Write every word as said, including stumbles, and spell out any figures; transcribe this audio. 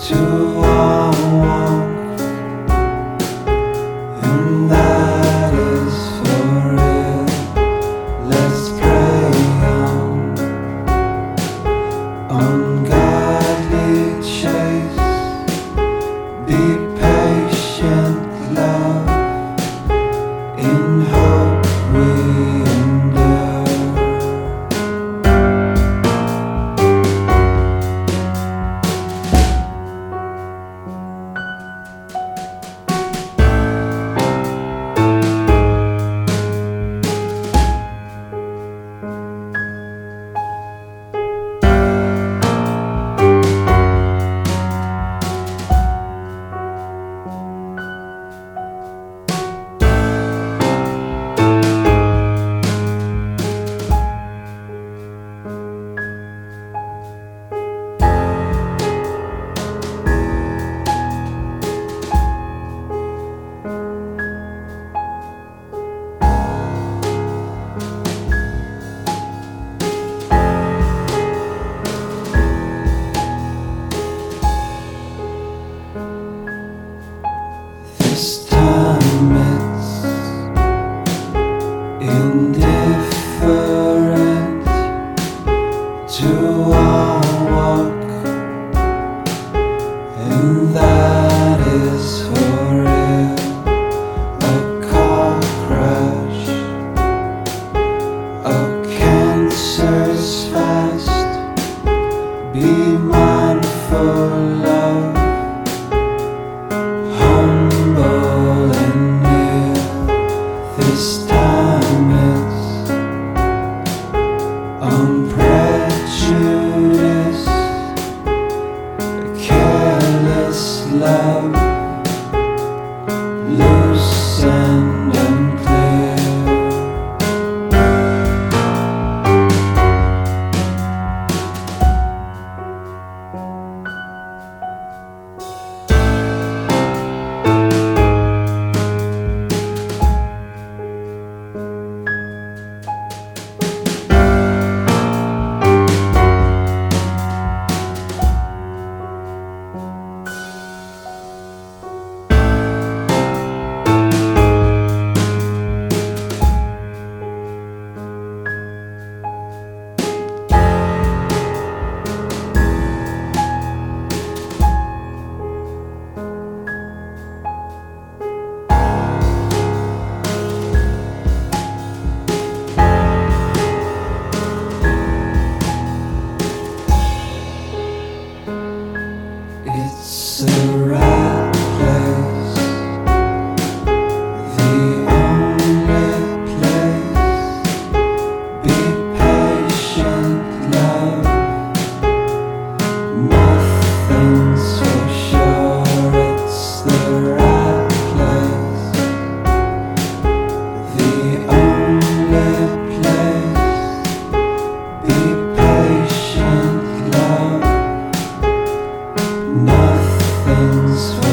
to walk, and that is for it. Let's pray on, ungodly chase, be patient, love, in hope we endure. This time it's indifferent to our walk, and that is for real. A car crash, a cancer's fast. Be mindful, love, humble and near. This time it's unprejudiced, careless love, loose and unclear. It's the right place, the only place. Be patient, love, nothing's for sure. It's the right place, the only place. Be patient, love, nothing's for